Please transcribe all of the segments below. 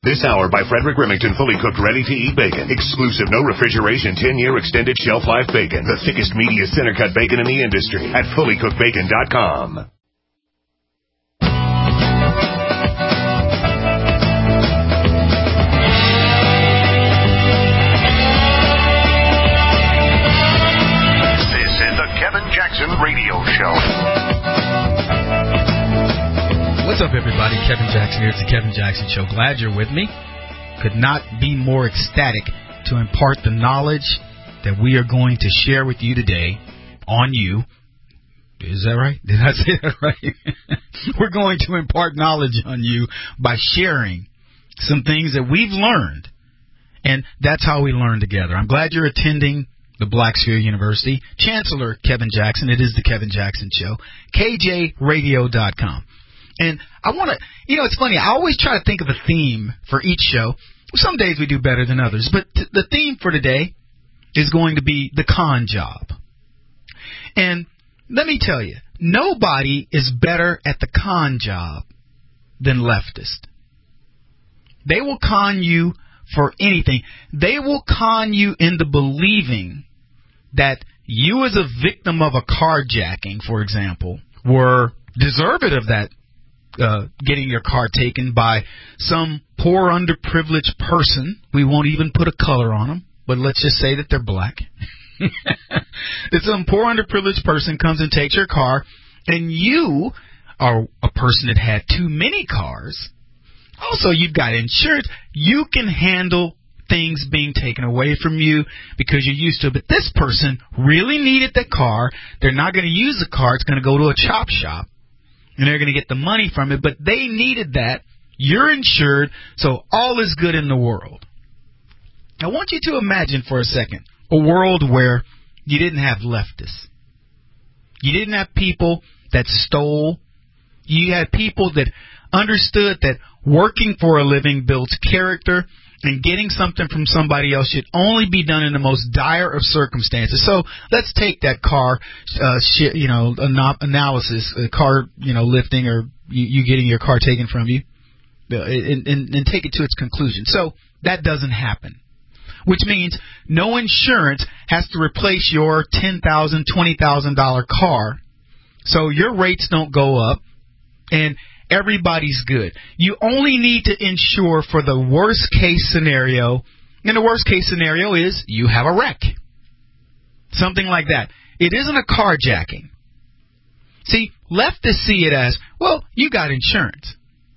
This hour by Frederick Remington, fully cooked, ready-to-eat bacon. Exclusive, no refrigeration, 10-year extended shelf life bacon. The thickest, meatiest, center-cut bacon in the industry at fullycookedbacon.com. This is the Kevin Jackson Radio Show. What's up, everybody? Kevin Jackson here. It's the Kevin Jackson Show. Glad you're with me. Could not be more ecstatic to impart the knowledge that we are going to share with you today on you. Is that right? Did I say that right? We're going to impart knowledge on you by sharing some things that we've learned. And that's how we learn together. I'm glad you're attending the Black Sphere University. Chancellor Kevin Jackson. It is the Kevin Jackson Show. KJRadio.com. And I want to, it's funny. I always try to think of a theme for each show. Some days we do better than others. But the theme for today is going to be the con job. And let me tell you, nobody is better at the con job than leftists. They will con you for anything. They will con you into believing that you as a victim of a carjacking, for example, were deserving of that. Getting your car taken by some poor underprivileged person. We won't even put a color on them, but let's just say that they're black. That some poor underprivileged person comes and takes your car, and you are a person that had too many cars. Also, you've got insurance. You can handle things being taken away from you because you're used to it. But this person really needed the car. They're not going to use the car. It's going to go to a chop shop. And they're going to get the money from it, but they needed that. You're insured, so all is good in the world. I want you to imagine for a second a world where you didn't have leftists. You didn't have people that stole. You had people that understood that working for a living builds character, and getting something from somebody else should only be done in the most dire of circumstances. So let's take that car, analysis, car, lifting, or you getting your car taken from you, and take it to its conclusion. So that doesn't happen, which means no insurance has to replace your $10,000, $20,000 car, so your rates don't go up, and everybody's good. You only need to insure for the worst case scenario, and the worst case scenario is you have a wreck. Something like that. It isn't a carjacking. See, leftists see it as, well, you got insurance.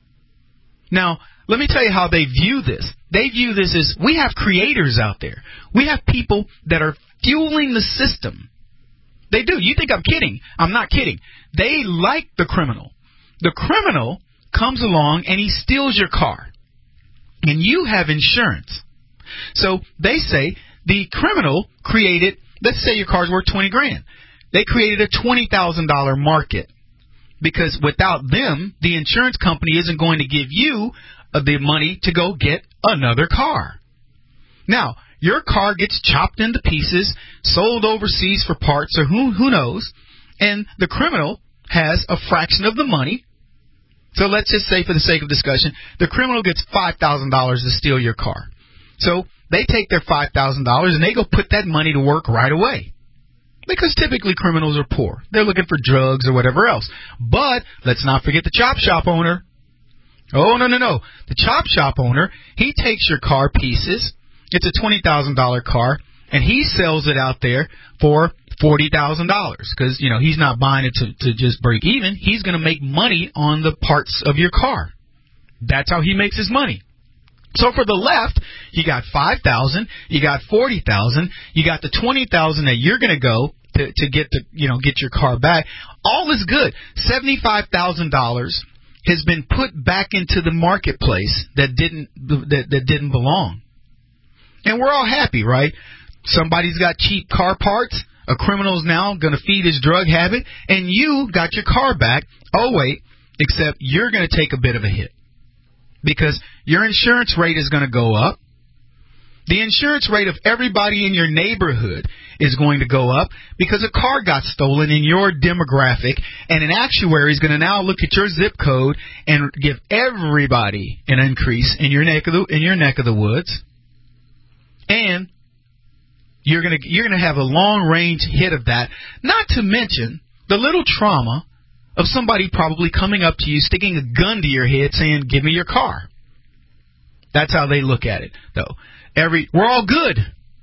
Now, let me tell you how they view this. They view this as, we have creators out there. We have people that are fueling the system. They do. You think I'm kidding. I'm not kidding. They like the criminal. The criminal comes along and he steals your car, and you have insurance. So they say the criminal created, let's say your car's worth $20,000. They created a $20,000 market, because without them, the insurance company isn't going to give you the money to go get another car. Now, your car gets chopped into pieces, sold overseas for parts, or who knows, and the criminal has a fraction of the money. So let's just say, for the sake of discussion, the criminal gets $5,000 to steal your car. So they take their $5,000 and they go put that money to work right away. Because typically criminals are poor. They're looking for drugs or whatever else. But let's not forget the chop shop owner. Oh, no. The chop shop owner, he takes your car pieces. It's a $20,000 car, and he sells it out there for $40,000, because, he's not buying it to just break even. He's going to make money on the parts of your car. That's how he makes his money. So for the left, you got $5,000, you got $40,000, you got the $20,000 that you're going to go to get get your car back. All is good. $75,000 has been put back into the marketplace that didn't belong. And we're all happy, right? Somebody's got cheap car parts. A criminal's now going to feed his drug habit, and you got your car back. Oh, wait, except you're going to take a bit of a hit, because your insurance rate is going to go up. The insurance rate of everybody in your neighborhood is going to go up because a car got stolen in your demographic, and an actuary is going to now look at your zip code and give everybody an increase in your neck of the woods, and you're going to have a long range hit of that. Not to mention the little trauma of somebody probably coming up to you, sticking a gun to your head, saying, "Give me your car." That's how they look at it, though. We're all good.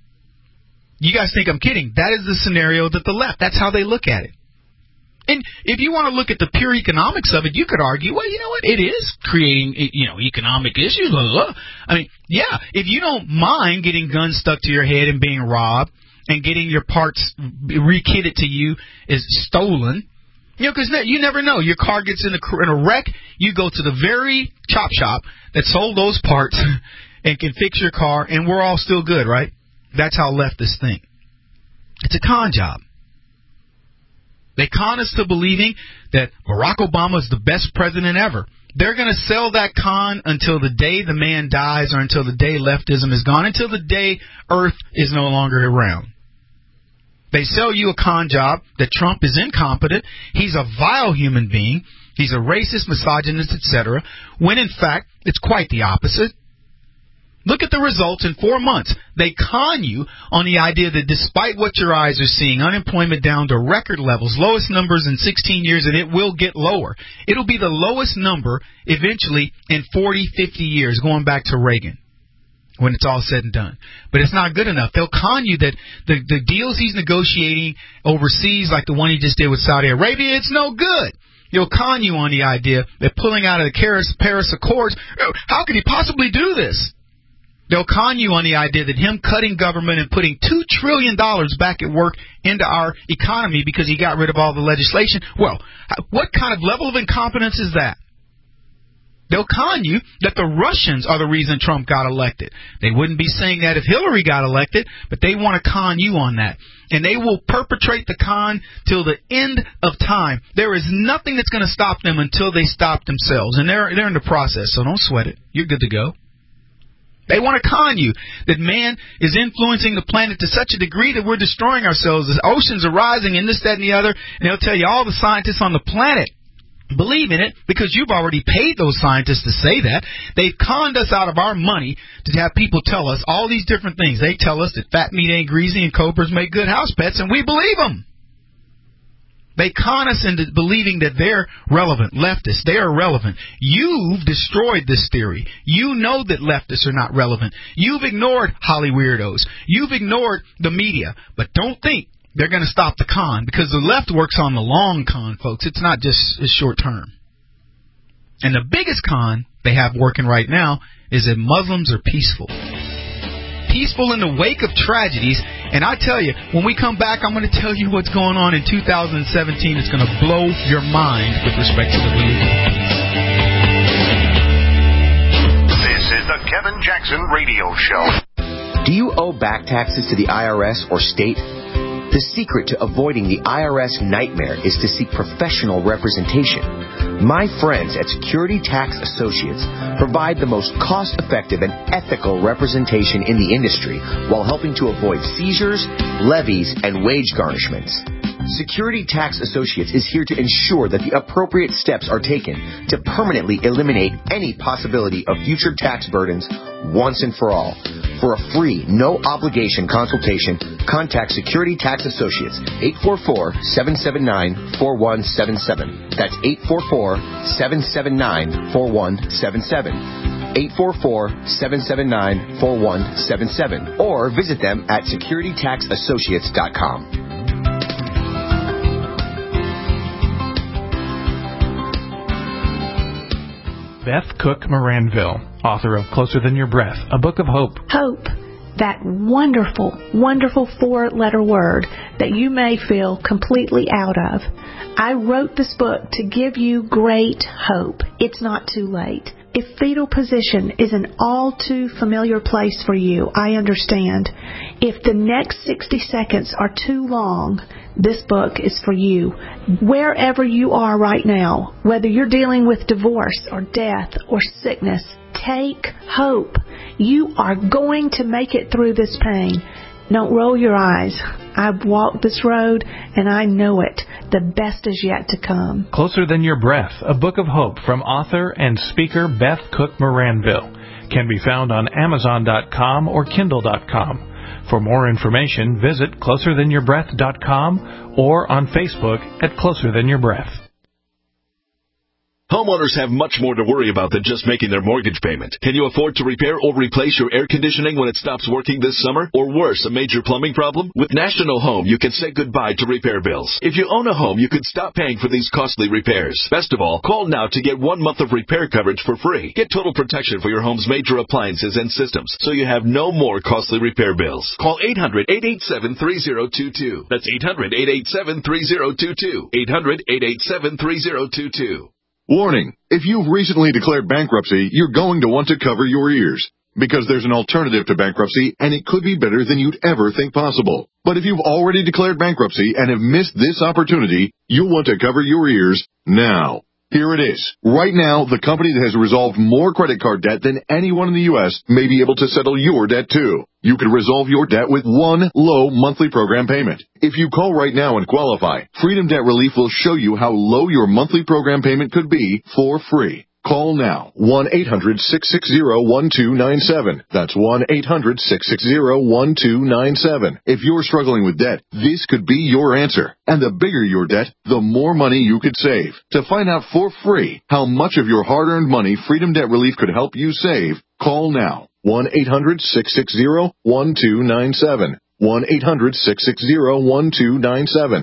You guys think I'm kidding. That is the scenario that the left, that's how they look at it. And if you want to look at the pure economics of it, you could argue, well, you know what, it is creating, economic issues. Blah, blah, blah. I mean, yeah, if you don't mind getting guns stuck to your head and being robbed and getting your parts rekitted to you is stolen, because you never know. Your car gets in a wreck, you go to the very chop shop that sold those parts and can fix your car, and we're all still good, right? That's how leftists think. It's a con job. They con us to believing that Barack Obama is the best president ever. They're going to sell that con until the day the man dies, or until the day leftism is gone, until the day Earth is no longer around. They sell you a con job that Trump is incompetent, he's a vile human being, he's a racist, misogynist, etc., when in fact it's quite the opposite. Look at the results in 4 months. They con you on the idea that despite what your eyes are seeing, unemployment down to record levels, lowest numbers in 16 years, and it will get lower. It'll be the lowest number eventually in 40, 50 years, going back to Reagan, when it's all said and done. But it's not good enough. They'll con you that the deals he's negotiating overseas, like the one he just did with Saudi Arabia, it's no good. He'll con you on the idea that pulling out of the Paris Accords, how could he possibly do this? They'll con you on the idea that him cutting government and putting $2 trillion back at work into our economy because he got rid of all the legislation. Well, what kind of level of incompetence is that? They'll con you that the Russians are the reason Trump got elected. They wouldn't be saying that if Hillary got elected, but they want to con you on that. And they will perpetrate the con till the end of time. There is nothing that's going to stop them until they stop themselves. And they're in the process, so don't sweat it. You're good to go. They want to con you that man is influencing the planet to such a degree that we're destroying ourselves. The oceans are rising and this, that, and the other. And they'll tell you all the scientists on the planet believe in it because you've already paid those scientists to say that. They've conned us out of our money to have people tell us all these different things. They tell us that fat meat ain't greasy and cobras make good house pets, and we believe them. They con us into believing that they're relevant. Leftists, they are relevant. You've destroyed this theory. You know that leftists are not relevant. You've ignored Holly weirdos. You've ignored the media. But don't think they're going to stop the con, because the left works on the long con, folks. It's not just short term. And the biggest con they have working right now is that Muslims are peaceful. Peaceful in the wake of tragedies. And I tell you, when we come back, I'm going to tell you what's going on in 2017. It's going to blow your mind with respect to the religion. This is the Kevin Jackson Radio Show. Do you owe back taxes to the IRS or state? The secret to avoiding the IRS nightmare is to seek professional representation. My friends at Security Tax Associates provide the most cost-effective and ethical representation in the industry while helping to avoid seizures, levies, and wage garnishments. Security Tax Associates is here to ensure that the appropriate steps are taken to permanently eliminate any possibility of future tax burdens once and for all. For a free, no-obligation consultation, contact Security Tax Associates, 844-779-4177. That's 844-779-4177. 844-779-4177. Or visit them at securitytaxassociates.com. Beth Cook Moranville, author of Closer Than Your Breath, a book of hope. Hope, that wonderful, wonderful four-letter word that you may feel completely out of. I wrote this book to give you great hope. It's not too late. If fetal position is an all too familiar place for you, I understand. If the next 60 seconds are too long, this book is for you. Wherever you are right now, whether you're dealing with divorce or death or sickness, take hope. You are going to make it through this pain. Don't roll your eyes. I've walked this road, and I know it. The best is yet to come. Closer Than Your Breath, a book of hope from author and speaker Beth Cook Moranville, can be found on Amazon.com or Kindle.com. For more information, visit CloserThanYourBreath.com or on Facebook at Closer Than Your Breath. Homeowners have much more to worry about than just making their mortgage payment. Can you afford to repair or replace your air conditioning when it stops working this summer? Or worse, a major plumbing problem? With National Home, you can say goodbye to repair bills. If you own a home, you can stop paying for these costly repairs. Best of all, call now to get 1 month of repair coverage for free. Get total protection for your home's major appliances and systems, so you have no more costly repair bills. Call 800-887-3022. That's 800-887-3022. 800-887-3022. Warning, if you've recently declared bankruptcy, you're going to want to cover your ears. Because there's an alternative to bankruptcy, and it could be better than you'd ever think possible. But if you've already declared bankruptcy and have missed this opportunity, you'll want to cover your ears now. Here it is. Right now, the company that has resolved more credit card debt than anyone in the U.S. may be able to settle your debt too. You can resolve your debt with one low monthly program payment. If you call right now and qualify, Freedom Debt Relief will show you how low your monthly program payment could be for free. Call now, 1-800-660-1297. That's 1-800-660-1297. If you're struggling with debt, this could be your answer. And the bigger your debt, the more money you could save. To find out for free how much of your hard-earned money Freedom Debt Relief could help you save, call now, 1-800-660-1297. 1-800-660-1297.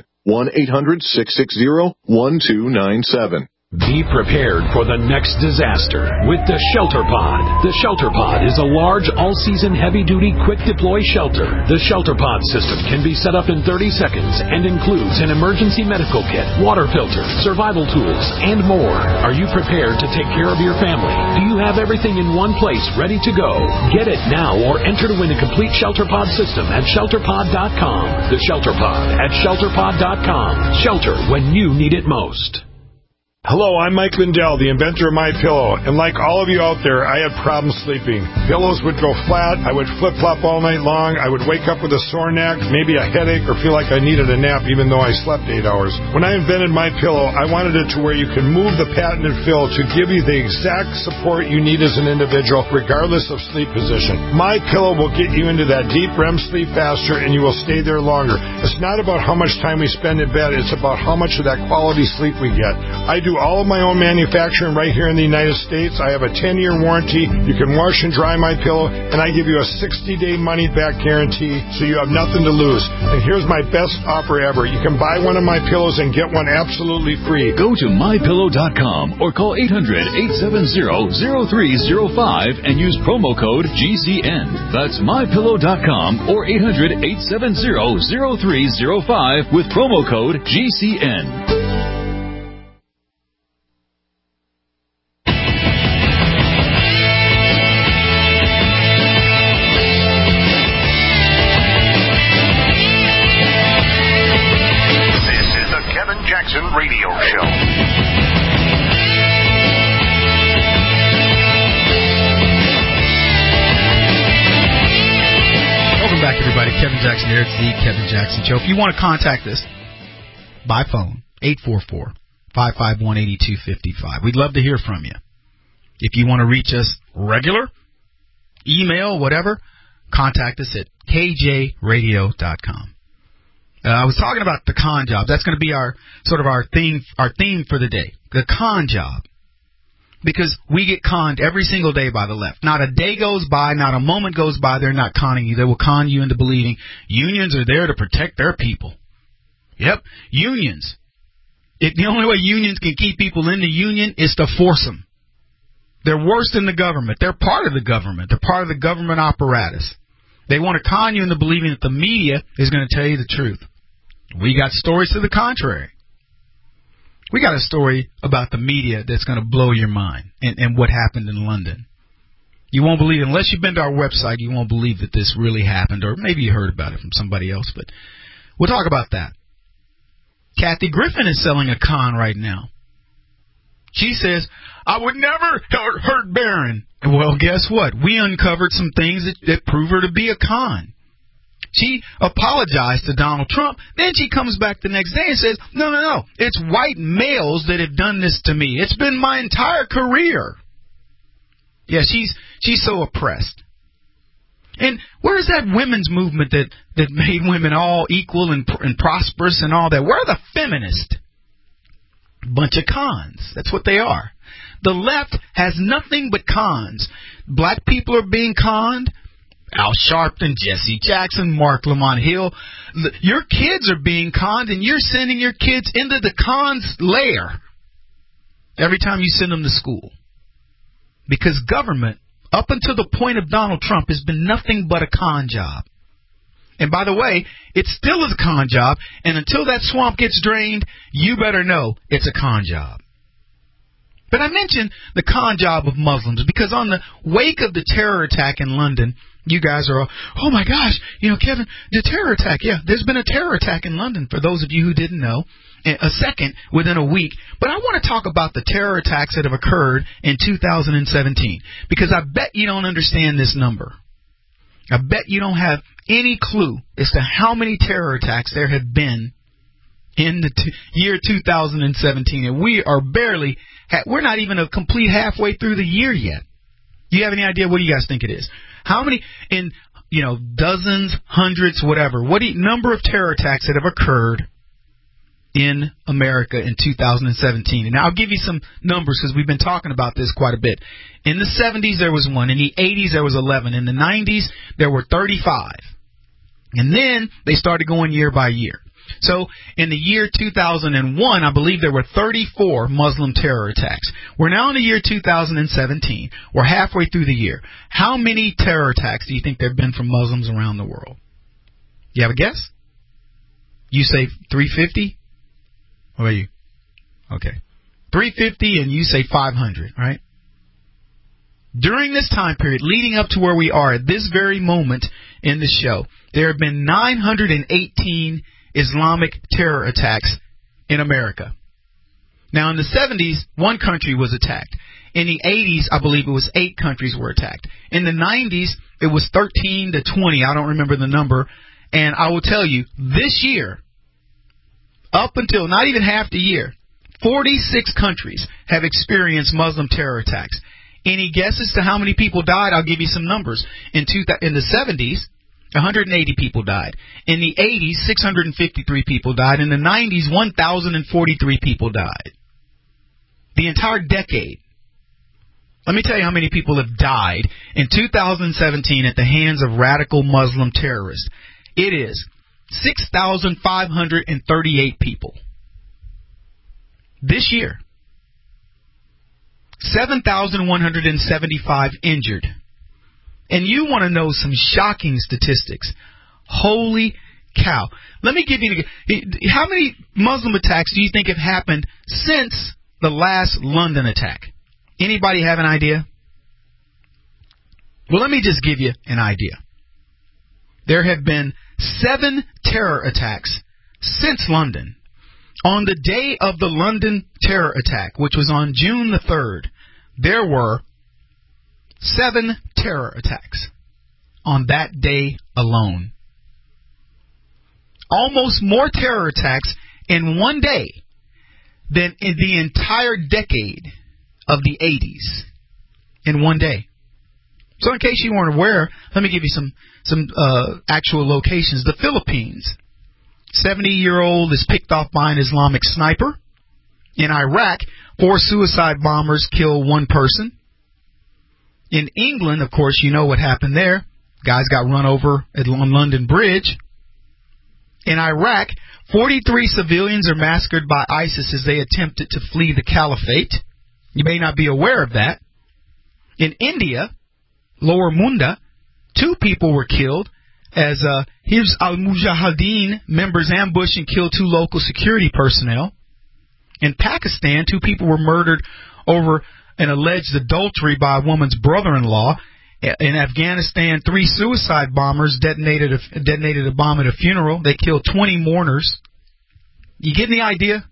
1-800-660-1297. Be prepared for the next disaster with the Shelter Pod. The Shelter Pod is a large, all-season, heavy-duty, quick-deploy shelter. The Shelter Pod system can be set up in 30 seconds and includes an emergency medical kit, water filter, survival tools, and more. Are you prepared to take care of your family? Do you have everything in one place ready to go? Get it now or enter to win a complete Shelter Pod system at ShelterPod.com. The Shelter Pod at ShelterPod.com. Shelter when you need it most. Hello, I'm Mike Lindell, the inventor of MyPillow, and like all of you out there, I had problems sleeping. Pillows would go flat, I would flip-flop all night long, I would wake up with a sore neck, maybe a headache, or feel like I needed a nap even though I slept 8 hours. When I invented MyPillow, I wanted it to where you can move the patented fill to give you the exact support you need as an individual, regardless of sleep position. MyPillow will get you into that deep REM sleep faster, and you will stay there longer. It's not about how much time we spend in bed, it's about how much of that quality sleep we get. I do all of my own manufacturing right here in the United States. I have a 10-year warranty. You can wash and dry my pillow, and I give you a 60-day money-back guarantee, so you have nothing to lose. And here's my best offer ever. You can buy one of my pillows and get one absolutely free. Go to MyPillow.com or call 800-870-0305 and use promo code GCN. That's MyPillow.com or 800-870-0305 with promo code GCN. Radio Show. Welcome back, everybody. Kevin Jackson here. It's the Kevin Jackson Show. If you want to contact us by phone, 844-551-8255. We'd love to hear from you. If you want to reach us regular, email, whatever, contact us at kjradio.com. I was talking about the con job. That's going to be our theme for the day, the con job. Because we get conned every single day by the left. Not a day goes by, not a moment goes by, they're not conning you. They will con you into believing unions are there to protect their people. Yep, unions. The only way unions can keep people in the union is to force them. They're worse than the government. They're part of the government. They're part of the government apparatus. They want to con you into believing that the media is going to tell you the truth. We got stories to the contrary. We got a story about the media that's going to blow your mind and what happened in London. You won't believe it. Unless you've been to our website, you won't believe that this really happened, or maybe you heard about it from somebody else, but we'll talk about that. Kathy Griffin is selling a con right now. She says, I would never hurt Barron. Well, guess what? We uncovered some things that prove her to be a con. She apologized to Donald Trump. Then she comes back the next day and says, no, it's white males that have done this to me. It's been my entire career. Yeah, she's so oppressed. And where is that women's movement that made women all equal and prosperous and all that? Where are the feminists? Bunch of cons. That's what they are. The left has nothing but cons. Black people are being conned. Al Sharpton, Jesse Jackson, Mark Lamont Hill. Your kids are being conned, and you're sending your kids into the cons lair every time you send them to school. Because government, up until the point of Donald Trump, has been nothing but a con job. And by the way, it still is a con job, and until that swamp gets drained, you better know it's a con job. But I mentioned the con job of Muslims because on the wake of the terror attack in London, you guys are all, oh my gosh, Kevin, the terror attack. Yeah, there's been a terror attack in London, for those of you who didn't know, a second within a week. But I want to talk about the terror attacks that have occurred in 2017 because I bet you don't understand this number. I bet you don't have any clue as to how many terror attacks there have been in the year 2017. And we are we're not even a complete halfway through the year yet. Do you have any idea? What do you guys think it is? How many, in dozens, hundreds, whatever, number of terror attacks that have occurred in America in 2017? And I'll give you some numbers because we've been talking about this quite a bit. In the 70s, there was 1. In the 80s, there was 11. In the 90s, there were 35. And then they started going year by year. So in the year 2001, I believe there were 34 Muslim terror attacks. We're now in the year 2017. We're halfway through the year. How many terror attacks do you think there have been from Muslims around the world? You have a guess? You say 350? What about you? Okay. 350 and you say 500, right? During this time period, leading up to where we are at this very moment in the show, there have been 918 Islamic terror attacks in America. Now, in the 70s, one country was attacked. In the 80s, I believe it was 8 countries were attacked. In the 90s, it was 13 to 20. I don't remember the number. And I will tell you, this year, up until not even half the year, 46 countries have experienced Muslim terror attacks. Any guesses to how many people died? I'll give you some numbers. In the 70s, 180 people died. In the 80s, 653 people died. In the 90s, 1,043 people died. The entire decade. Let me tell you how many people have died in 2017 at the hands of radical Muslim terrorists. It is 6,538 people. This year, 7,175 injured. And you want to know some shocking statistics. Holy cow. Let me give you, how many Muslim attacks do you think have happened since the last London attack? Anybody have an idea? Well, let me just give you an idea. There have been 7 terror attacks since London. On the day of the London terror attack, which was on June the 3rd, there were 7 terror attacks on that day alone. Almost more terror attacks in one day than in the entire decade of the 80s in one day. So in case you weren't aware, let me give you some actual locations. The Philippines. 70-year-old is picked off by an Islamic sniper. In Iraq, 4 suicide bombers kill 1 person. In England, of course, you know what happened there. Guys got run over on London Bridge. In Iraq, 43 civilians are massacred by ISIS as they attempted to flee the caliphate. You may not be aware of that. In India, Lower Munda, 2 people were killed as Hizb al-Mujahideen members ambushed and killed 2 local security personnel. In Pakistan, 2 people were murdered over an alleged adultery by a woman's brother-in-law. In Afghanistan, 3 suicide bombers detonated a bomb at a funeral. They killed 20 mourners. You getting the idea?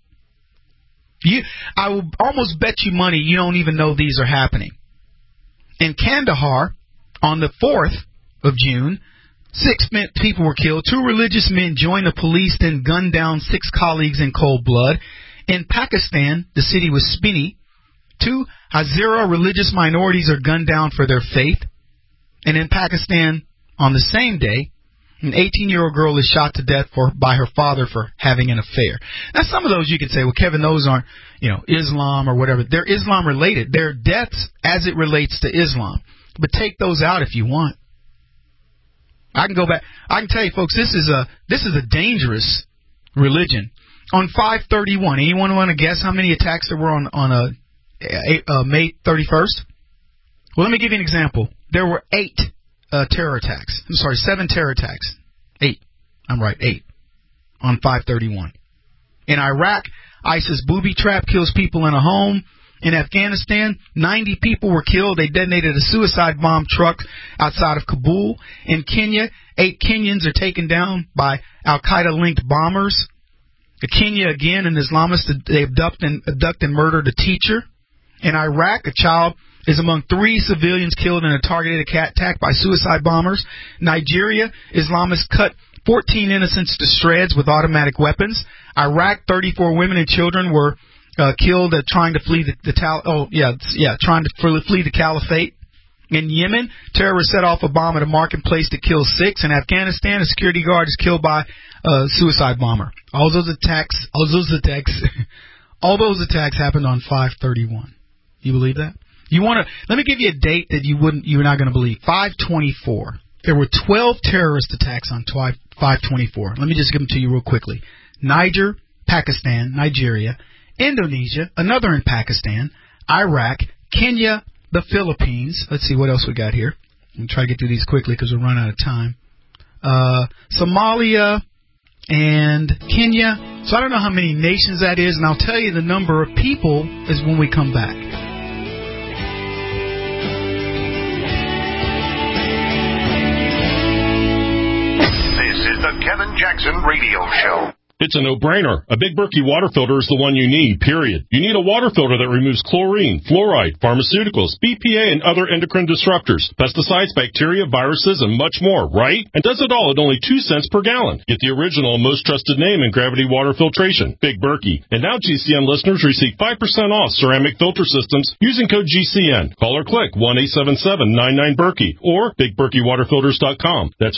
I will almost bet you money you don't even know these are happening. In Kandahar, on the 4th of June, 6 people were killed. 2 religious men joined the police, then gunned down 6 colleagues in cold blood. In Pakistan, the city was Spini. 2 Hazara religious minorities are gunned down for their faith. And in Pakistan, on the same day, an 18-year-old girl is shot to death by her father for having an affair. Now, some of those you could say, well, Kevin, those aren't, Islam or whatever. They're Islam related. They're deaths as it relates to Islam. But take those out if you want. I can go back. I can tell you, folks, this is a dangerous religion. On 5/31, anyone want to guess how many attacks there were on May 31st? Well, let me give you an example. There were 8 terror attacks. I'm sorry, 7 terror attacks. 8. I'm right, 8 on 5/31. In Iraq, ISIS booby trap kills people in a home. In Afghanistan, 90 people were killed. They detonated a suicide bomb truck outside of Kabul. In Kenya, 8 Kenyans are taken down by Al-Qaeda-linked bombers. In Kenya, again, an Islamist, they abduct and murdered a teacher. In Iraq, a child is among 3 civilians killed in a targeted attack by suicide bombers. Nigeria, Islamists cut 14 innocents to shreds with automatic weapons. Iraq, 34 women and children were killed trying to flee trying to flee the caliphate. In Yemen, terrorists set off a bomb at a marketplace to kill 6. In Afghanistan, a security guard is killed by a suicide bomber. All those attacks happened on 5/31. You believe that? Let me give you a date that you're not going to believe. 5/24. There were 12 terrorist attacks on 5/24. Let me just give them to you real quickly. Niger, Pakistan, Nigeria, Indonesia, another in Pakistan, Iraq, Kenya, the Philippines. Let's see what else we got here. I'm try to get through these quickly because we'll run out of time. Somalia and Kenya. So I don't know how many nations that is, and I'll tell you the number of people is when we come back. This is the Kevin Jackson Radio Show. It's a no-brainer. A Big Berkey water filter is the one you need, period. You need a water filter that removes chlorine, fluoride, pharmaceuticals, BPA, and other endocrine disruptors, pesticides, bacteria, viruses, and much more, right? And does it all at only 2 cents per gallon. Get the original and most trusted name in gravity water filtration, Big Berkey. And now GCN listeners receive 5% off ceramic filter systems using code GCN. Call or click 1-877-99-BERKEY or BigBerkeyWaterFilters.com. That's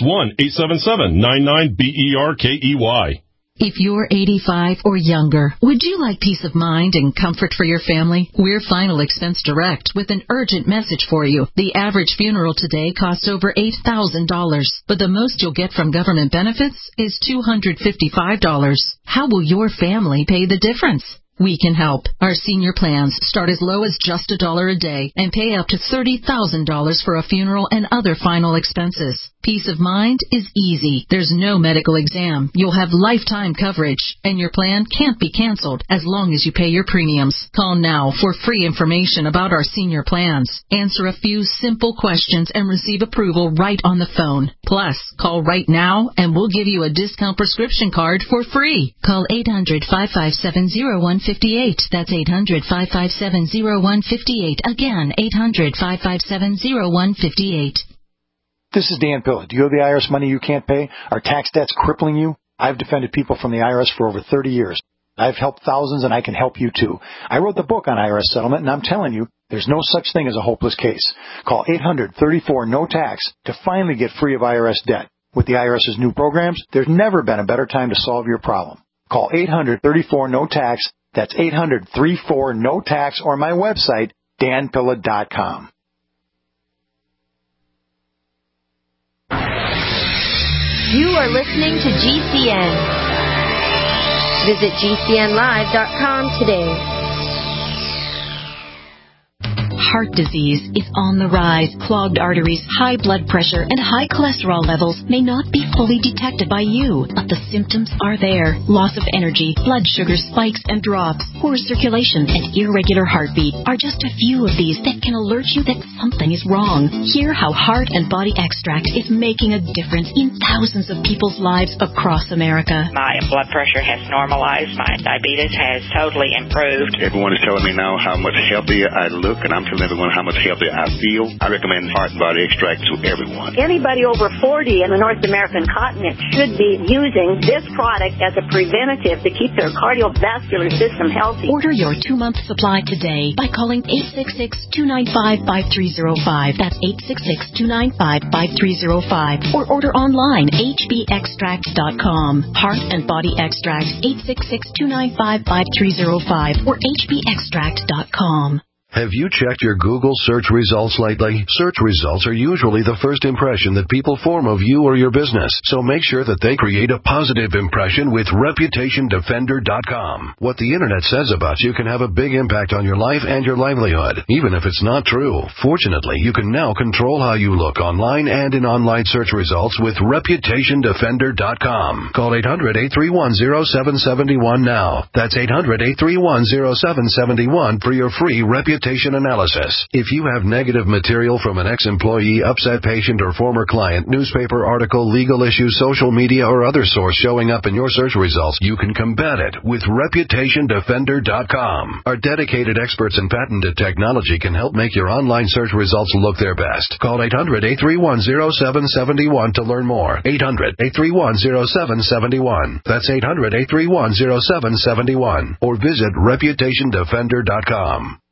1-877-99-BERKEY. If you're 85 or younger, would you like peace of mind and comfort for your family? We're Final Expense Direct with an urgent message for you. The average funeral today costs over $8,000, but the most you'll get from government benefits is $255. How will your family pay the difference? We can help. Our senior plans start as low as just $1 a day and pay up to $30,000 for a funeral and other final expenses. Peace of mind is easy. There's no medical exam. You'll have lifetime coverage, and your plan can't be canceled as long as you pay your premiums. Call now for free information about our senior plans. Answer a few simple questions and receive approval right on the phone. Plus, call right now and we'll give you a discount prescription card for free. Call 800-557-0158. That's 800-557-0158. Again, 800-557-0158. This is Dan Pilla. Do you owe the IRS money you can't pay? Are tax debts crippling you? I've defended people from the IRS for over 30 years. I've helped thousands, and I can help you too. I wrote the book on IRS settlement, and I'm telling you, there's no such thing as a hopeless case. Call 800-34-NO-TAX to finally get free of IRS debt. With the IRS's new programs, there's never been a better time to solve your problem. Call 800-34-NO-TAX. That's 800-34-NO-TAX, or my website, danpilla.com. You are listening to GCN. Visit GCNlive.com today. Heart disease is on the rise. Clogged arteries, high blood pressure, and high cholesterol levels may not be fully detected by you, but the symptoms are there. Loss of energy, blood sugar spikes and drops, poor circulation, and irregular heartbeat are just a few of these that can alert you that something is wrong. Hear how Heart and Body Extract is making a difference in thousands of people's lives across America. My blood pressure has normalized. My diabetes has totally improved. Everyone is telling me now how much healthier I look, and I'm feeling everyone how much healthier I feel. I recommend Heart and Body Extract to everyone. Anybody over 40 in the North American continent should be using this product as a preventative to keep their cardiovascular system healthy. Order your 2-month supply today by calling 866-295-5305. That's 866-295-5305. Or order online, hbextracts.com. Heart and Body Extracts, 866-295-5305 or hbextract.com. Have you checked your Google search results lately? Search results are usually the first impression that people form of you or your business, so make sure that they create a positive impression with ReputationDefender.com. What the Internet says about you can have a big impact on your life and your livelihood, even if it's not true. Fortunately, you can now control how you look online and in online search results with ReputationDefender.com. Call 800-831-0771 now. That's 800-831-0771 for your free reputation analysis. If you have negative material from an ex-employee, upset patient, or former client, newspaper article, legal issue, social media, or other source showing up in your search results, you can combat it with ReputationDefender.com. Our dedicated experts in patented technology can help make your online search results look their best. Call 800-831-0771 to learn more. 800-831-0771. That's 800-831-0771. Or visit ReputationDefender.com.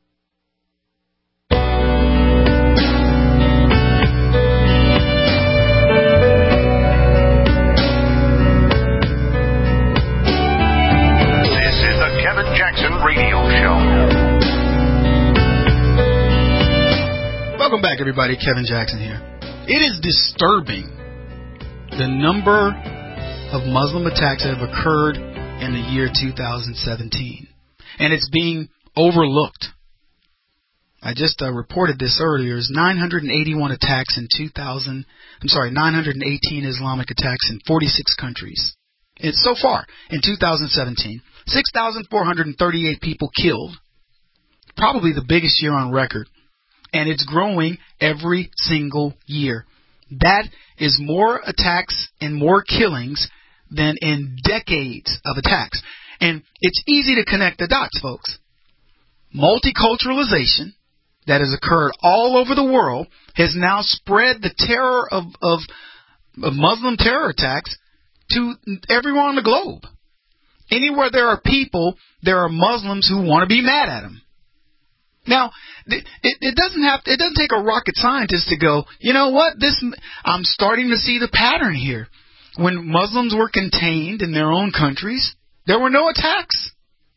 Welcome back, everybody. Kevin Jackson here. It is disturbing the number of Muslim attacks that have occurred in the year 2017, and it's being overlooked. I just reported this earlier. There's 981 attacks in 918 Islamic attacks in 46 countries. It's so far in 2017, 6,438 people killed, probably the biggest year on record. And it's growing every single year. That is more attacks and more killings than in decades of attacks. And it's easy to connect the dots, folks. Multiculturalization that has occurred all over the world has now spread the terror of Muslim terror attacks to everyone on the globe. Anywhere there are people, there are Muslims who want to be mad at them. Now, it doesn't take a rocket scientist to go, you know what, I'm starting to see the pattern here. When Muslims were contained in their own countries, there were no attacks.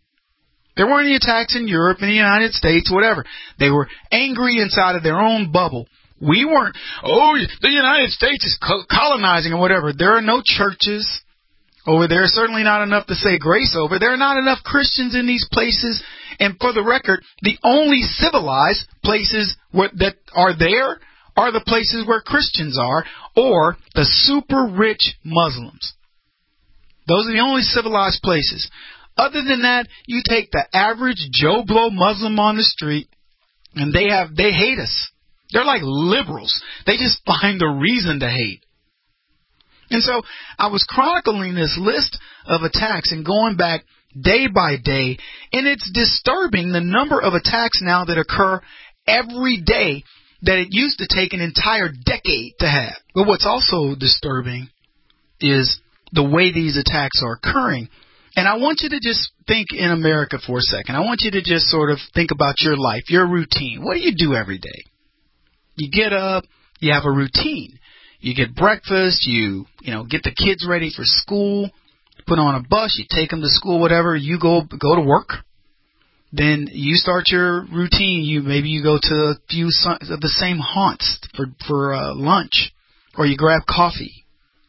There weren't any attacks in Europe, in the United States, whatever. They were angry inside of their own bubble. We weren't, the United States is colonizing or whatever. There are no churches over there. Certainly not enough to say grace over. There are not enough Christians in these places. And for the record, the only civilized places that are there are the places where Christians are, or the super rich Muslims. Those are the only civilized places. Other than that, you take the average Joe Blow Muslim on the street, and they hate us. They're like liberals. They just find a reason to hate. And so I was chronicling this list of attacks and going back day by day, and it's disturbing the number of attacks now that occur every day that it used to take an entire decade to have. But what's also disturbing is the way these attacks are occurring. And I want you to just think in America for a second. I want you to just sort of think about your life, your routine. What do you do every day? You get up, you have a routine. You get breakfast, you get the kids ready for school, put on a bus, you take them to school, whatever, you go to work. Then you start your routine. Maybe you go to a few of the same haunts for lunch, or you grab coffee,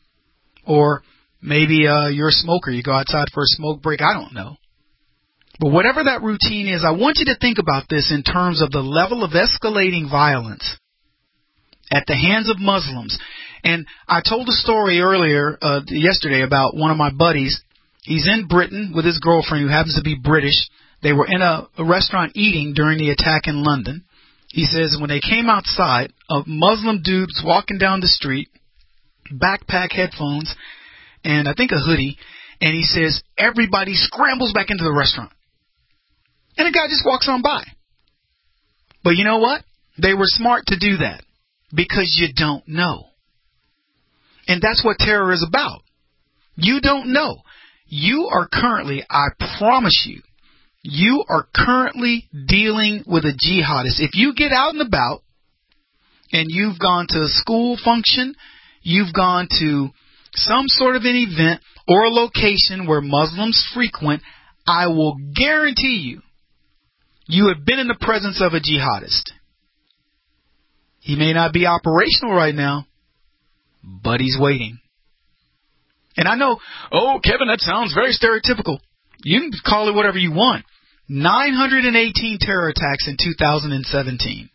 or maybe you're a smoker. You go outside for a smoke break. I don't know. But whatever that routine is, I want you to think about this in terms of the level of escalating violence at the hands of Muslims. And I told a story earlier, yesterday, about one of my buddies. He's in Britain with his girlfriend, who happens to be British. They were in a restaurant eating during the attack in London. He says when they came outside, a Muslim dude was walking down the street, backpack, headphones, and I think a hoodie. And he says everybody scrambles back into the restaurant. And the guy just walks on by. But you know what? They were smart to do that because you don't know. And that's what terror is about. You don't know. You are currently, I promise you, you are currently dealing with a jihadist. If you get out and about and you've gone to a school function, you've gone to some sort of an event or a location where Muslims frequent, I will guarantee you, you have been in the presence of a jihadist. He may not be operational right now, but he's waiting. And I know, oh, Kevin, that sounds very stereotypical. You can call it whatever you want. 918 terror attacks in 2017.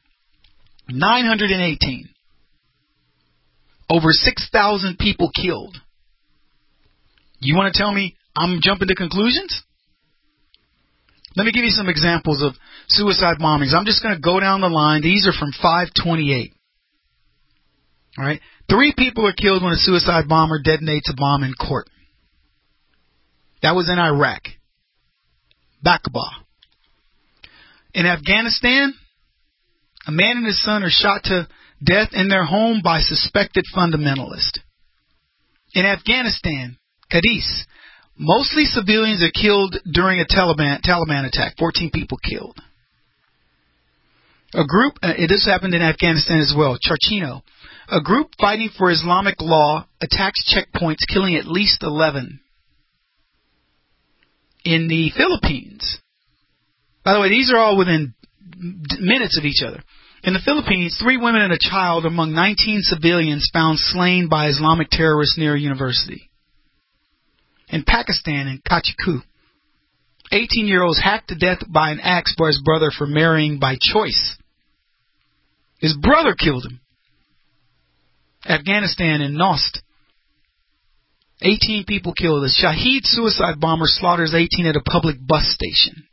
918. Over 6,000 people killed. You want to tell me I'm jumping to conclusions? Let me give you some examples of suicide bombings. I'm just going to go down the line. These are from 528. All right. 3 people are killed when a suicide bomber detonates a bomb in court. That was in Iraq. Baqaba. In Afghanistan, a man and his son are shot to death in their home by suspected fundamentalists. In Afghanistan, Cadiz, mostly civilians are killed during a Taliban attack. 14 people killed. A group, this happened in Afghanistan as well, Charchino. A group fighting for Islamic law attacks checkpoints, killing at least 11. In the Philippines, by the way, these are all within minutes of each other. In the Philippines, 3 women and a child among 19 civilians found slain by Islamic terrorists near a university. In Pakistan, in Kachiku, 18-year-olds hacked to death by an axe by his brother for marrying by choice. His brother killed him. Afghanistan, in Nost, 18 people killed. A Shaheed suicide bomber slaughters 18 at a public bus station.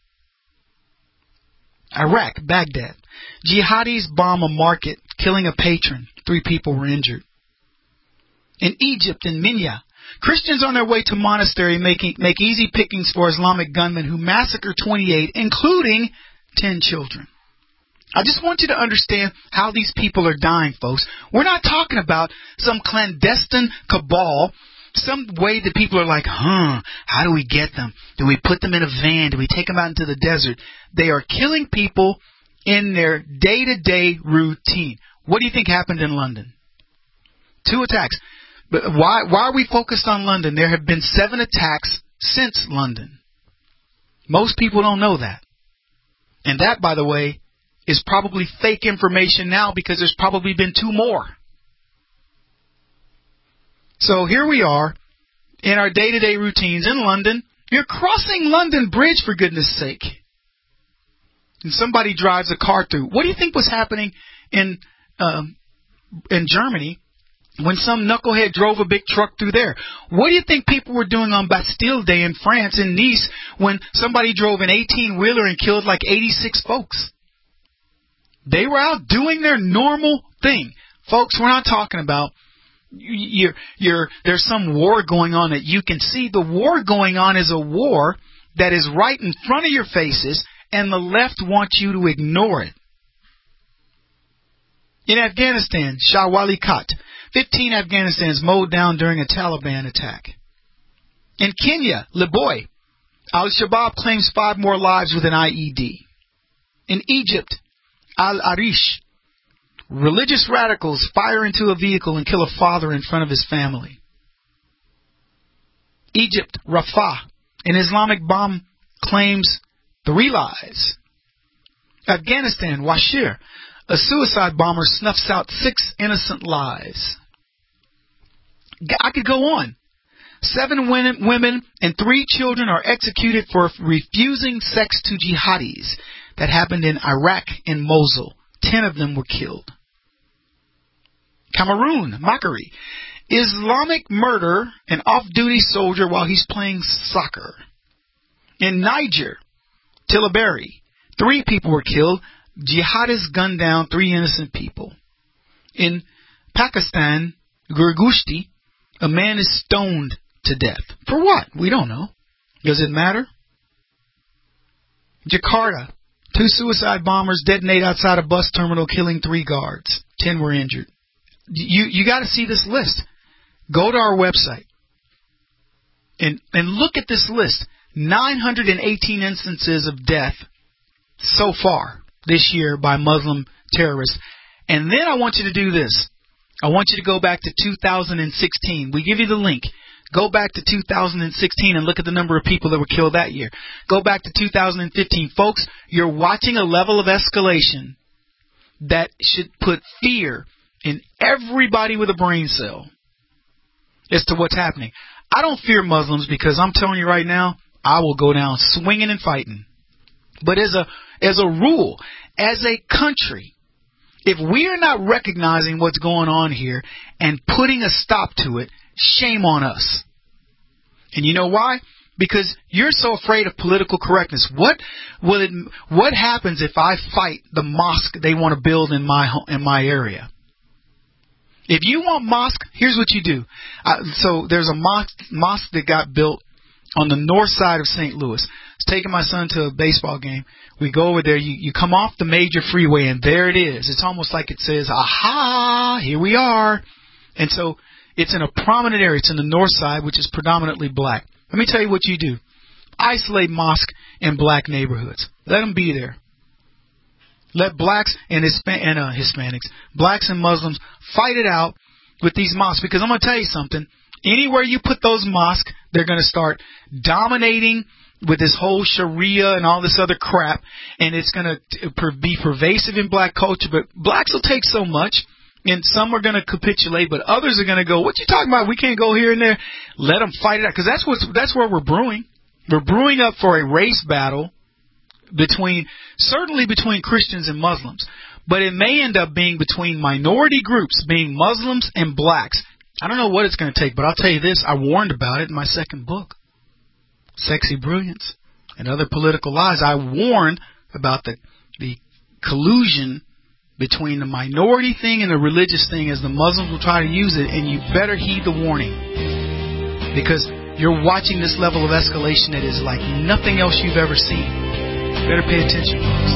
Iraq, Baghdad, jihadis bomb a market, killing a patron. 3 people were injured. In Egypt, in Minya, Christians on their way to monastery make easy pickings for Islamic gunmen who massacre 28, including 10 children. I just want you to understand how these people are dying, folks. We're not talking about some clandestine cabal, some way that people are like, how do we get them? Do we put them in a van? Do we take them out into the desert? They are killing people in their day-to-day routine. What do you think happened in London? 2 attacks. But why are we focused on London? There have been 7 attacks since London. Most people don't know that. And that, by the way, is probably fake information now because there's probably been 2 more. So here we are in our day-to-day routines in London. You're crossing London Bridge, for goodness sake. And somebody drives a car through. What do you think was happening in Germany when some knucklehead drove a big truck through there? What do you think people were doing on Bastille Day in France, in Nice, when somebody drove an 18-wheeler and killed like 86 folks? They were out doing their normal thing. Folks, we're not talking about there's some war going on that you can see. The war going on is a war that is right in front of your faces, and the left wants you to ignore it. In Afghanistan, Shah Wali Khat, 15 Afghanistans mowed down during a Taliban attack. In Kenya, Liboi, Al-Shabaab claims 5 more lives with an IED. In Egypt, Al-Arish, religious radicals fire into a vehicle and kill a father in front of his family. Egypt, Rafah, an Islamic bomb claims 3 lives. Afghanistan, Washir, a suicide bomber snuffs out 6 innocent lives. I could go on. 7 women and 3 children are executed for refusing sex to jihadis. That happened in Iraq, in Mosul. 10 of them were killed. Cameroon, Makari, Islamic murder an off-duty soldier while he's playing soccer. In Niger, Tillaberi, 3 people were killed. Jihadists gunned down 3 innocent people. In Pakistan, Gurgushti, a man is stoned to death. For what? We don't know. Does it matter? Jakarta, 2 suicide bombers detonate outside a bus terminal, killing 3 guards. 10 were injured. You got to see this list. Go to our website and look at this list. 918 instances of death so far this year by Muslim terrorists. And then I want you to do this. I want you to go back to 2016. We give you the link. Go back to 2016 and look at the number of people that were killed that year. Go back to 2015. Folks, you're watching a level of escalation that should put fear in everybody with a brain cell as to what's happening. I don't fear Muslims because I'm telling you right now, I will go down swinging and fighting. But as a rule, as a country, if we are not recognizing what's going on here and putting a stop to it, shame on us. And you know why? Because you're so afraid of political correctness. What happens if I fight the mosque they want to build in my area? If you want mosque, here's what you do. So there's a mosque that got built on the north side of St. Louis. I was taking my son to a baseball game. We go over there. You come off the major freeway, and there it is. It's almost like it says, aha, here we are. And so it's in a prominent area. It's in the north side, which is predominantly black. Let me tell you what you do. Isolate mosque in black neighborhoods. Let them be there. Let blacks and Hispanics, blacks and Muslims fight it out with these mosques. Because I'm going to tell you something. Anywhere you put those mosques, they're going to start dominating with this whole Sharia and all this other crap. And it's going to be pervasive in black culture. But blacks will take so much. And some are going to capitulate, but others are going to go, what you talking about? We can't go here and there. Let them fight it out. Because that's where we're brewing. We're brewing up for a race battle certainly between Christians and Muslims. But it may end up being between minority groups, being Muslims and blacks. I don't know what it's going to take, but I'll tell you this. I warned about it in my second book, Sexy Brilliance and Other Political Lies. I warned about the collusion between the minority thing and the religious thing as the Muslims will try to use it, and you better heed the warning. Because you're watching this level of escalation that is like nothing else you've ever seen. Better pay attention, folks.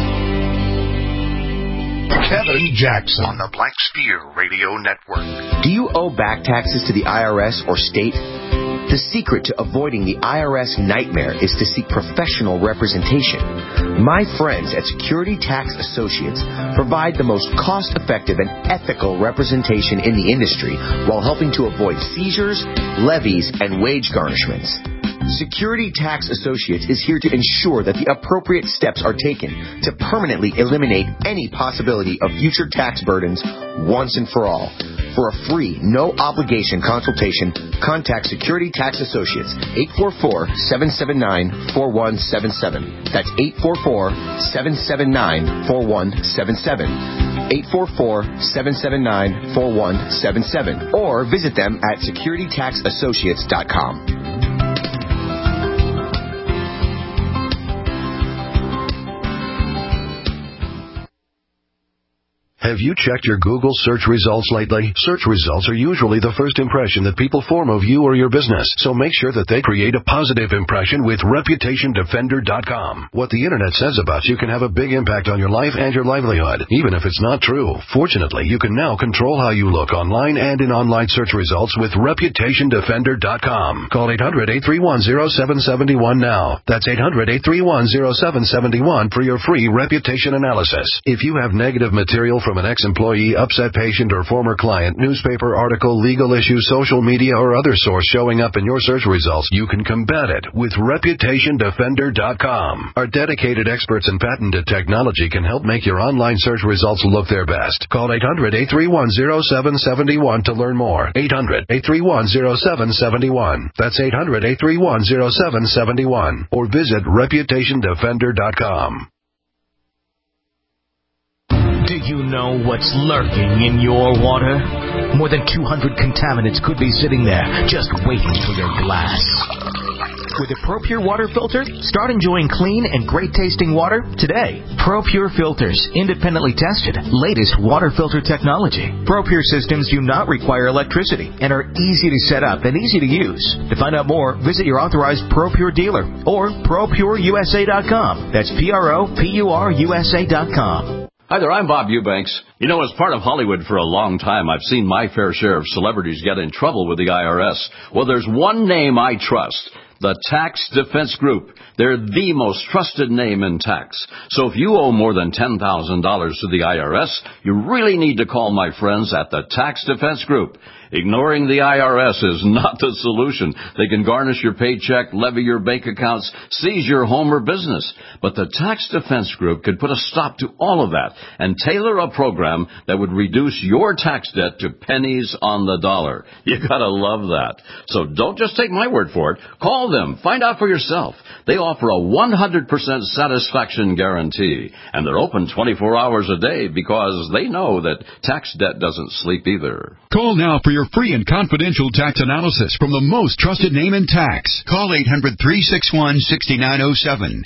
Kevin Jackson on the Black Spear Radio Network. Do you owe back taxes to the IRS or state? The secret to avoiding the IRS nightmare is to seek professional representation. My friends at Security Tax Associates provide the most cost-effective and ethical representation in the industry while helping to avoid seizures, levies, and wage garnishments. Security Tax Associates is here to ensure that the appropriate steps are taken to permanently eliminate any possibility of future tax burdens once and for all. For a free, no-obligation consultation, contact Security Tax Associates, 844-779-4177. That's 844-779-4177. 844-779-4177. Or visit them at securitytaxassociates.com. Have you checked your Google search results lately? Search results are usually the first impression that people form of you or your business, so make sure that they create a positive impression with ReputationDefender.com. What the internet says about you can have a big impact on your life and your livelihood, even if it's not true. Fortunately, you can now control how you look online and in online search results with ReputationDefender.com. Call 800-831-0771 now. That's 800-831-0771 for your free reputation analysis. If you have negative material from an ex-employee, upset patient, or former client, newspaper article, legal issue, social media, or other source showing up in your search results, you can combat it with ReputationDefender.com. Our dedicated experts in patented technology can help make your online search results look their best. Call 800-831-0771 to learn more. 800-831-0771. That's 800-831-0771. Or visit ReputationDefender.com. Do you know what's lurking in your water? More than 200 contaminants could be sitting there just waiting for your glass. With a ProPure water filter, start enjoying clean and great-tasting water today. ProPure filters, independently tested, latest water filter technology. ProPure systems do not require electricity and are easy to set up and easy to use. To find out more, visit your authorized ProPure dealer or ProPureUSA.com. That's ProPureUSA.com. Hi there, I'm Bob Eubanks. You know, as part of Hollywood for a long time, I've seen my fair share of celebrities get in trouble with the IRS. Well, there's one name I trust. The Tax Defense Group. They're the most trusted name in tax. So if you owe more than $10,000 to the IRS, you really need to call my friends at the Tax Defense Group. Ignoring the IRS is not the solution. They can garnish your paycheck, levy your bank accounts, seize your home or business. But the Tax Defense Group could put a stop to all of that and tailor a program that would reduce your tax debt to pennies on the dollar. You gotta love that. So don't just take my word for it. Call them. Find out for yourself. They offer a 100% satisfaction guarantee. And they're open 24 hours a day because they know that tax debt doesn't sleep either. Call now for your free and confidential tax analysis from the most trusted name in tax. Call 800-361-6907.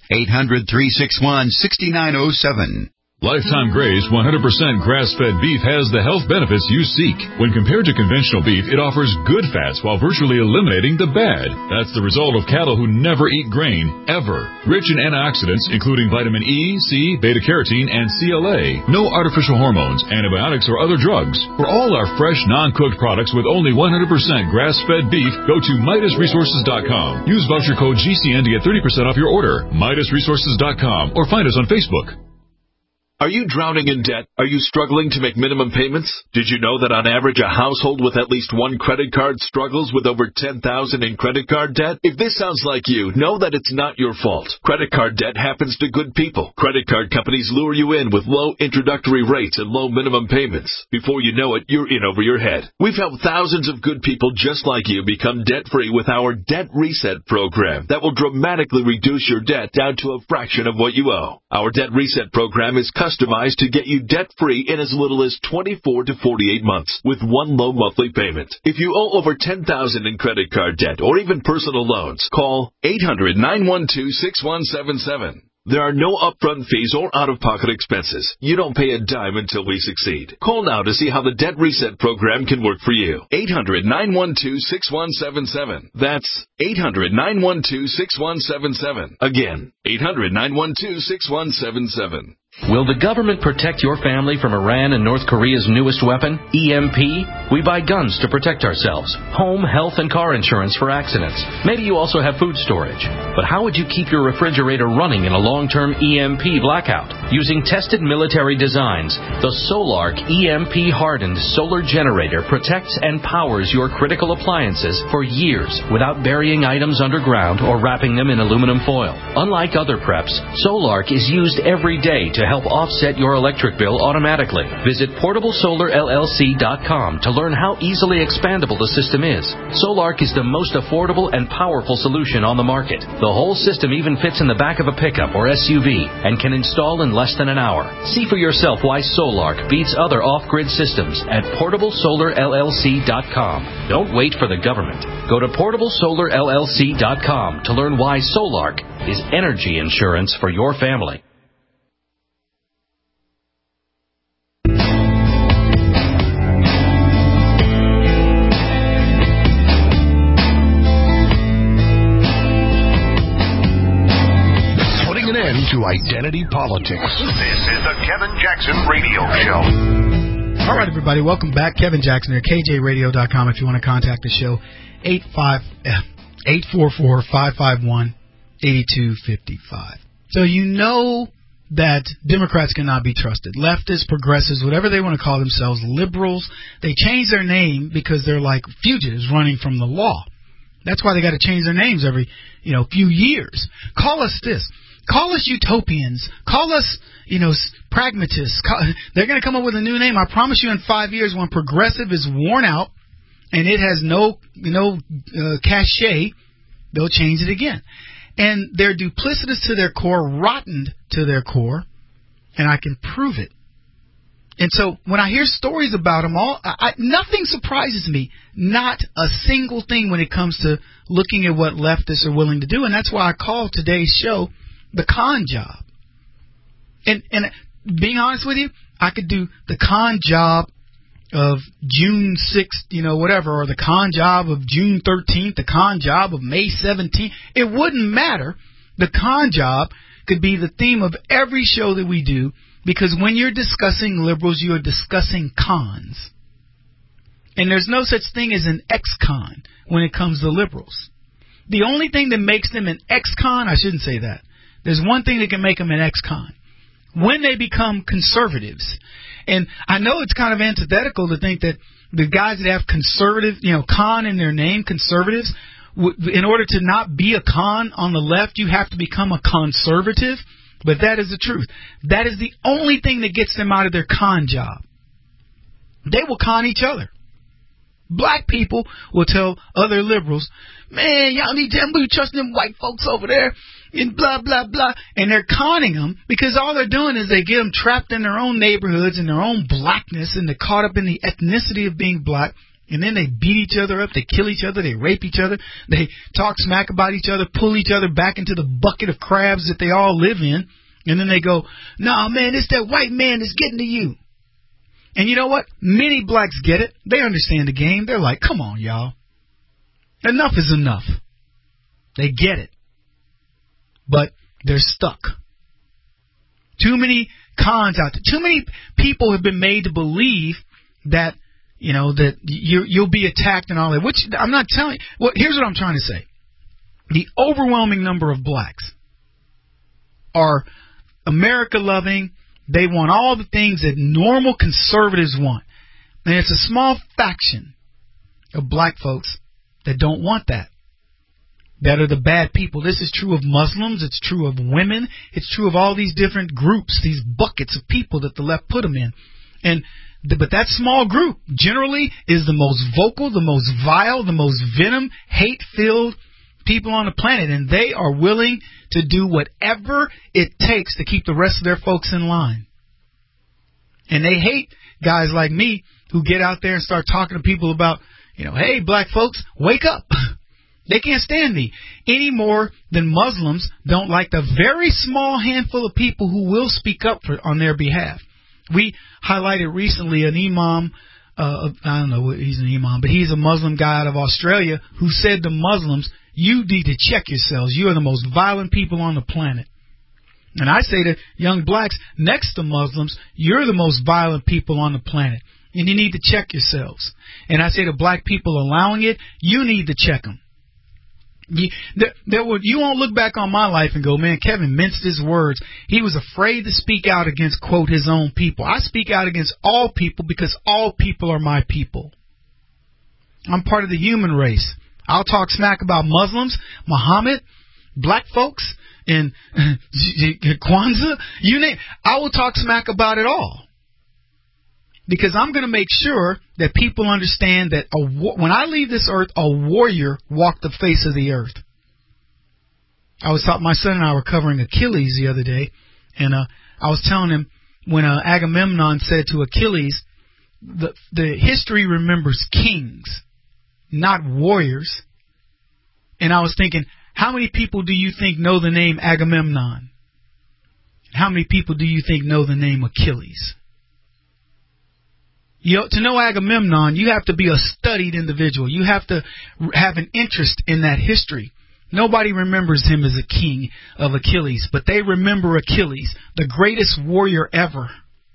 800-361-6907. Lifetime Graze 100% grass-fed beef has the health benefits you seek. When compared to conventional beef, it offers good fats while virtually eliminating the bad. That's the result of cattle who never eat grain, ever. Rich in antioxidants, including vitamin E, C, beta-carotene, and CLA. No artificial hormones, antibiotics, or other drugs. For all our fresh, non-cooked products with only 100% grass-fed beef, go to MidasResources.com. Use voucher code GCN to get 30% off your order. MidasResources.com or find us on Facebook. Are you drowning in debt? Are you struggling to make minimum payments? Did you know that on average a household with at least one credit card struggles with over $10,000 in credit card debt? If this sounds like you, know that it's not your fault. Credit card debt happens to good people. Credit card companies lure you in with low introductory rates and low minimum payments. Before you know it, you're in over your head. We've helped thousands of good people just like you become debt-free with our Debt Reset program that will dramatically reduce your debt down to a fraction of what you owe. Our Debt Reset program is customized to get you debt-free in as little as 24 to 48 months with one low monthly payment. If you owe over $10,000 in credit card debt or even personal loans, call 800-912-6177. There are no upfront fees or out-of-pocket expenses. You don't pay a dime until we succeed. Call now to see how the Debt Reset program can work for you. 800-912-6177. That's 800-912-6177. Again, 800-912-6177. Will the government protect your family from Iran and North Korea's newest weapon, EMP? We buy guns to protect ourselves, home, health, and car insurance for accidents. Maybe you also have food storage. But how would you keep your refrigerator running in a long-term EMP blackout? Using tested military designs, the Solark EMP-hardened solar generator protects and powers your critical appliances for years without burying items underground or wrapping them in aluminum foil. Unlike other preps, Solark is used every day to help offset your electric bill automatically. Visit PortableSolarLLC.com to learn how easily expandable the system is. Solark is the most affordable and powerful solution on the market. The whole system even fits in the back of a pickup or SUV and can install in less than an hour. See for yourself why Solark beats other off-grid systems at PortableSolarLLC.com. Don't wait for the government. Go to PortableSolarLLC.com to learn why Solark is energy insurance for your family. To identity politics. This is the Kevin Jackson Radio Show. All right, everybody, welcome back. Kevin Jackson here, KJRadio.com if you want to contact the show. 844-551-8255. So you know that Democrats cannot be trusted. Leftists, progressives, whatever they want to call themselves, liberals, they change their name because they're like fugitives running from the law. That's why they got to change their names every, few years. Call us this. Call us utopians. Call us, pragmatists. They're going to come up with a new name. I promise you in 5 years when progressive is worn out and it has no cachet, they'll change it again. And they're duplicitous to their core, rotten to their core, and I can prove it. And so when I hear stories about them, nothing surprises me. Not a single thing when it comes to looking at what leftists are willing to do. And that's why I call today's show the con job. And being honest with you, I could do the con job of June 6th, whatever, or the con job of June 13th, the con job of May 17th. It wouldn't matter. The con job could be the theme of every show that we do, because when you're discussing liberals, you are discussing cons. And there's no such thing as an ex-con when it comes to liberals. The only thing that makes them an ex-con, I shouldn't say that. There's one thing that can make them an ex-con. When they become conservatives. And I know it's kind of antithetical to think that the guys that have conservative, con in their name, conservatives, in order to not be a con on the left, you have to become a conservative. But that is the truth. That is the only thing that gets them out of their con job. They will con each other. Black people will tell other liberals, man, y'all need to be trusting them white folks over there and blah, blah, blah. And they're conning them because all they're doing is they get them trapped in their own neighborhoods and their own blackness, and they're caught up in the ethnicity of being black. And then they beat each other up, they kill each other, they rape each other, they talk smack about each other, pull each other back into the bucket of crabs that they all live in. And then they go, nah, man, it's that white man that's getting to you. And you know what? Many blacks get it. They understand the game. They're like, come on, y'all. Enough is enough. They get it. But they're stuck. Too many cons out there. Too many people have been made to believe that, that you'll be attacked and all that. Which I'm not telling you. Well, here's what I'm trying to say. The overwhelming number of blacks are America-loving. They want all the things that normal conservatives want. And it's a small faction of black folks that don't want that. That are the bad people. This is true of Muslims. It's true of women. It's true of all these different groups, these buckets of people that the left put them in. But that small group generally is the most vocal, the most vile, the most venom, hate-filled people on the planet. And they are willing to do whatever it takes to keep the rest of their folks in line. And they hate guys like me who get out there and start talking to people about, hey, black folks, wake up. They can't stand me any more than Muslims don't like the very small handful of people who will speak up on their behalf. We highlighted recently an imam, I don't know what he's an imam, but he's a Muslim guy out of Australia who said to Muslims, you need to check yourselves. You are the most violent people on the planet. And I say to young blacks, next to Muslims, you're the most violent people on the planet. And you need to check yourselves. And I say to black people allowing it, you need to check them. You won't look back on my life and go, man, Kevin minced his words. He was afraid to speak out against, quote, his own people. I speak out against all people because all people are my people. I'm part of the human race. I'll talk smack about Muslims, Muhammad, black folks, and Kwanzaa, you name. I will talk smack about it all. Because I'm going to make sure that people understand that when I leave this earth, a warrior walked the face of the earth. My son and I were covering Achilles the other day, and I was telling him when Agamemnon said to Achilles, the history remembers kings, not warriors. And I was thinking, how many people do you think know the name Agamemnon? How many people do you think know the name Achilles? To know Agamemnon, you have to be a studied individual. You have to have an interest in that history. Nobody remembers him as a king of Achilles, but they remember Achilles, the greatest warrior ever.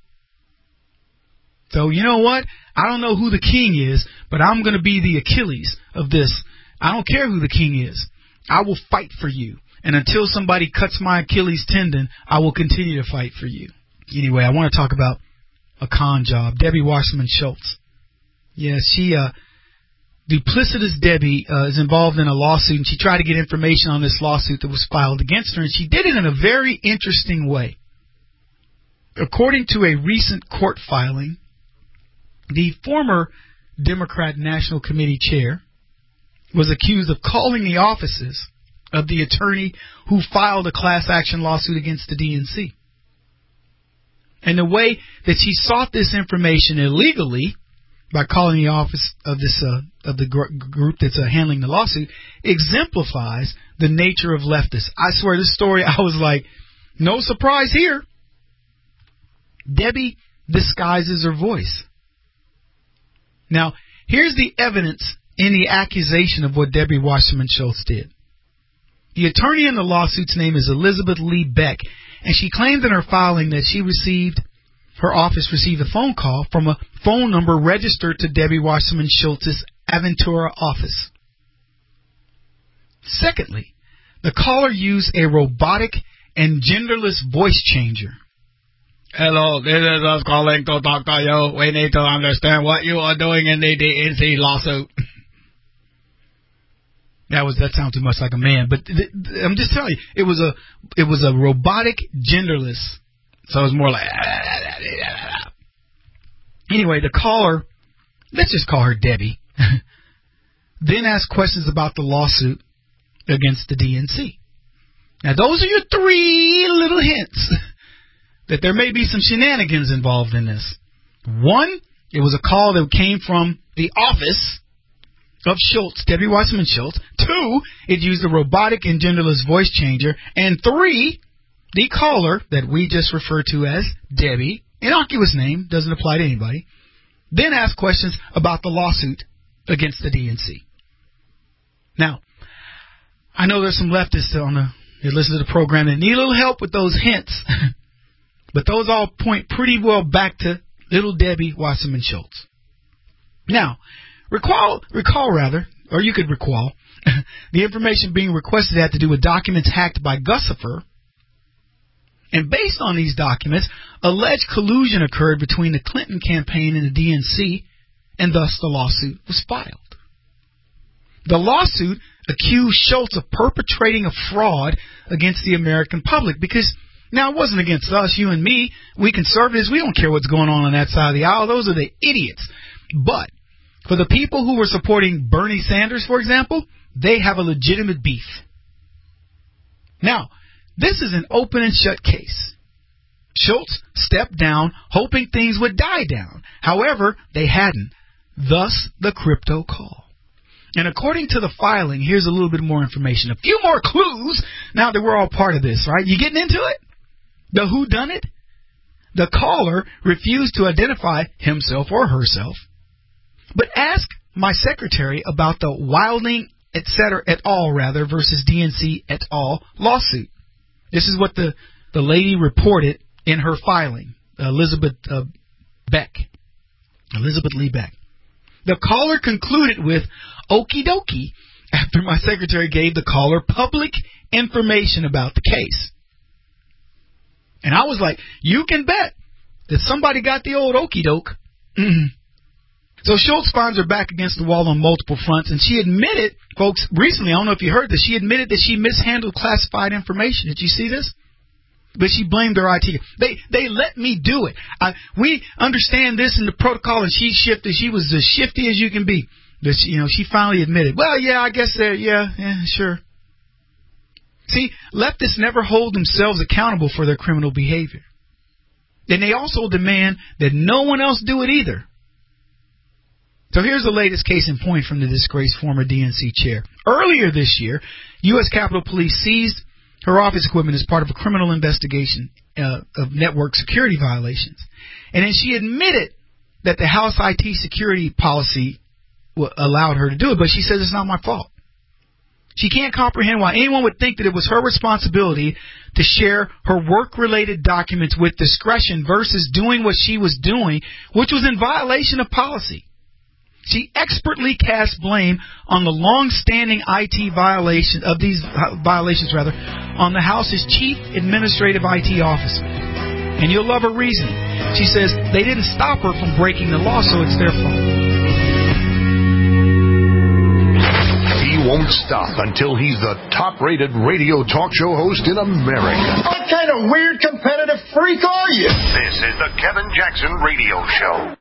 So you know what? I don't know who the king is, but I'm going to be the Achilles of this. I don't care who the king is. I will fight for you. And until somebody cuts my Achilles tendon, I will continue to fight for you. Anyway, I want to talk about a con job. Debbie Wasserman Schultz. Yes, duplicitous Debbie is involved in a lawsuit, and she tried to get information on this lawsuit that was filed against her, and she did it in a very interesting way. According to a recent court filing, the former Democrat National Committee chair was accused of calling the offices of the attorney who filed a class action lawsuit against the DNC. And the way that she sought this information illegally by calling the office of the group that's handling the lawsuit exemplifies the nature of leftists. I swear, this story, I was like, no surprise here. Debbie disguises her voice. Now, here's the evidence in the accusation of what Debbie Wasserman Schultz did. The attorney in the lawsuit's name is Elizabeth Lee Beck, and she claimed in her filing that her office received a phone call from a phone number registered to Debbie Wasserman Schultz's Aventura office. Secondly, the caller used a robotic and genderless voice changer. Hello, this is us calling to talk to you. We need to understand what you are doing in the DNC lawsuit. That sounds too much like a man, but I'm just telling you, it was a robotic genderless, so it was more like. Anyway, the caller, let's just call her Debbie, then asked questions about the lawsuit against the DNC. Now, those are your three little hints that there may be some shenanigans involved in this. One, it was a call that came from the office of Schultz, Debbie Wasserman Schultz. Two, it used a robotic and genderless voice changer. And three, the caller that we just referred to as Debbie, innocuous name, doesn't apply to anybody, then asked questions about the lawsuit against the DNC. Now, I know there's some leftists that listen to the program that need a little help with those hints. But those all point pretty well back to little Debbie Wasserman Schultz. Now, recall, or you could recall, the information being requested had to do with documents hacked by Gussifer. And based on these documents, alleged collusion occurred between the Clinton campaign and the DNC, and thus the lawsuit was filed. The lawsuit accused Schultz of perpetrating a fraud against the American public because, now, it wasn't against us, you and me. We conservatives, we don't care what's going on that side of the aisle. Those are the idiots. But for the people who were supporting Bernie Sanders, for example, they have a legitimate beef. Now, this is an open and shut case. Schultz stepped down, hoping things would die down. However, they hadn't. Thus, the crypto call. And according to the filing, here's a little bit more information. A few more clues now that we're all part of this, right? You getting into it? The whodunit? The caller refused to identify himself or herself, but asked my secretary about the Wilding et al. Versus DNC et al. lawsuit. This is what the lady reported in her filing, Elizabeth Lee Beck. The caller concluded with, okie dokie, after my secretary gave the caller public information about the case. And I was like, you can bet that somebody got the old okie doke. So Schultz finds her back against the wall on multiple fronts, and she admitted, folks, recently, I don't know if you heard this, she admitted that she mishandled classified information. Did you see this? But she blamed her IT. They let me do it. We understand this in the protocol, and she shifted. She was as shifty as you can be. But she finally admitted, well, yeah, I guess sure. See, leftists never hold themselves accountable for their criminal behavior. And they also demand that no one else do it either. So here's the latest case in point from the disgraced former DNC chair. Earlier this year, U.S. Capitol Police seized her office equipment as part of a criminal investigation of network security violations. And then she admitted that the House IT security policy allowed her to do it, but she says it's not my fault. She can't comprehend why anyone would think that it was her responsibility to share her work-related documents with discretion versus doing what she was doing, which was in violation of policy. She expertly cast blame on the long-standing IT violation of these violations, on the House's chief administrative IT officer. And you'll love her reasoning. She says they didn't stop her from breaking the law, so it's their fault. He won't stop until he's the top-rated radio talk show host in America. What kind of weird competitive freak are you? This is the Kevin Jackson Radio Show.